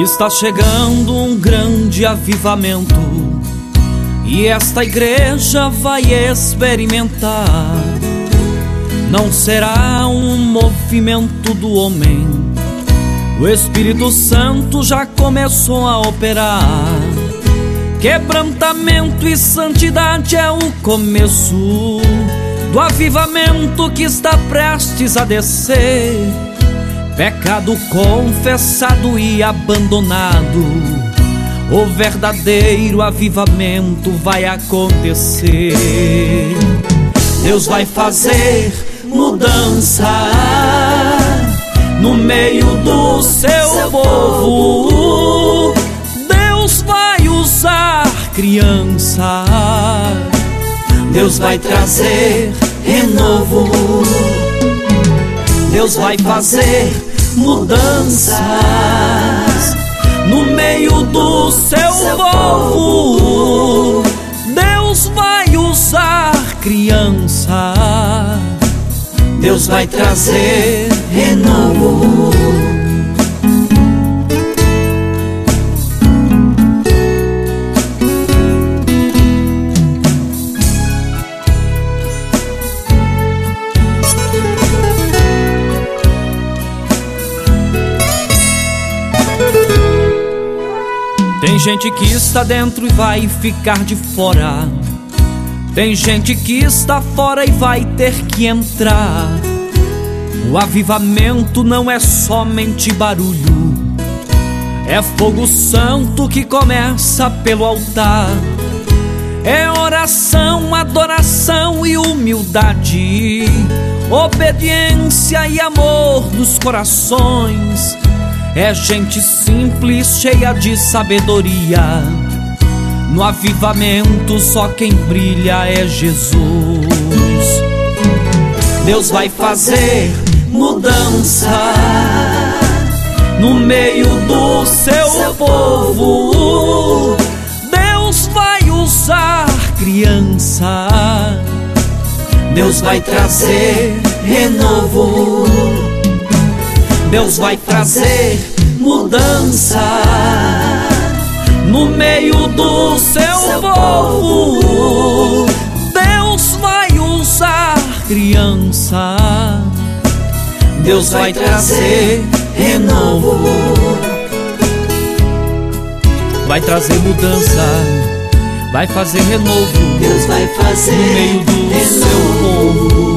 Está chegando um grande avivamento e esta igreja vai experimentar. Não será um movimento do homem, o Espírito Santo já começou a operar. Quebrantamento e santidade é o começo do avivamento que está prestes a descer. Pecado confessado e abandonado, o verdadeiro avivamento vai acontecer. Deus vai fazer mudança no meio do seu povo. Deus vai usar criança, Deus vai trazer renovo. Deus vai fazer mudanças no meio do seu povo. Deus vai usar criança, Deus vai trazer renovo. Tem gente que está dentro e vai ficar de fora. Tem gente que está fora e vai ter que entrar. O avivamento não é somente barulho, é fogo santo que começa pelo altar. É oração, adoração e humildade, obediência e amor nos corações. É gente simples, cheia de sabedoria. No avivamento só quem brilha é Jesus. Deus vai fazer mudança no meio do seu povo. Deus vai usar criança, Deus vai trazer renovo. Deus vai trazer mudança no meio do seu povo. Deus vai usar criança, Deus vai trazer renovo. Vai trazer mudança, vai fazer renovo. Deus vai fazer no meio do seu povo.